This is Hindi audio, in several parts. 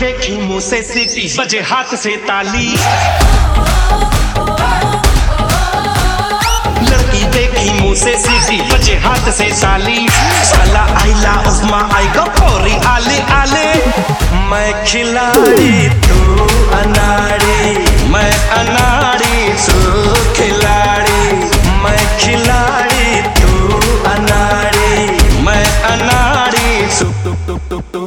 देखी मुंह से सीटी बजे हाथ से ताली, लड़की देखी मुंह से सीटी बजे हाथ से ताली। साला आइला उस्मा आएगा पौरी आले आले। मैं खिलाड़ी तू अनाड़ी, मैं अनाड़ी तू खिलाड़ी। मैं खिलाड़ी तू अनाड़ी, मैं अनाड़ी तू।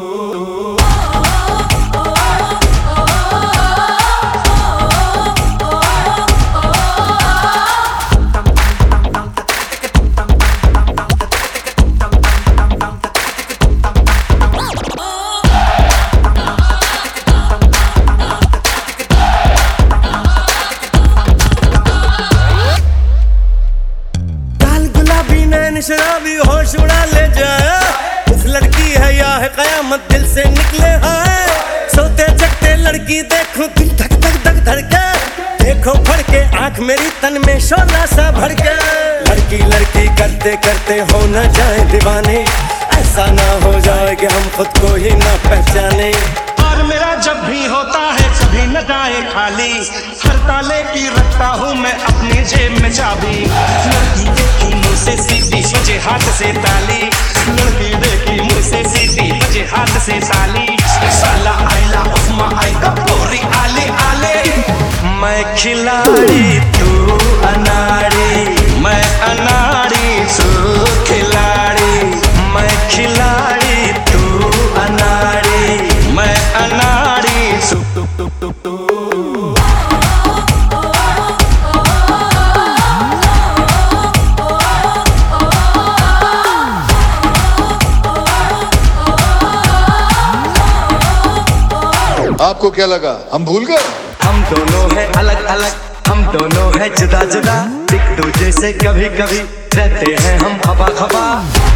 शराबी होश उड़ा ले जाए, इस लड़की है या है कयामत दिल से निकले हाय। सोते जगते लड़की देखो दिल धक धक धक धड़के, देखो फड़ के आंख मेरी तन में शोला सा भर के। लड़की लड़की करते करते हो न जाए दीवाने, ऐसा ना हो जाए कि हम खुद को ही ना पहचाने। और मेरा जब भी होता है कभी न जाए खाली, हर ताले की रखता हूँ मैं अपनी जेब में चाबी। लड़की देखी मुँह से सीधी बजे हाथ से ताली, लड़की देखी मुँह से सीधी बजे हाथ से ताली। साला आइला उस्मा आएगा पूरी आले आले। मैं खिलाड़ी तू अनाड़ी, मैं अनाड़ी तू खिलाड़ी। मैं खिलाड़ी तू अनाड़ी, मैं अनाड़ी तू। आपको क्या लगा हम भूल गए? हम दोनों हैं अलग अलग, हम दोनों हैं जुदा जुदा, एक दूजे से कभी कभी रहते हैं हम खबा खबा।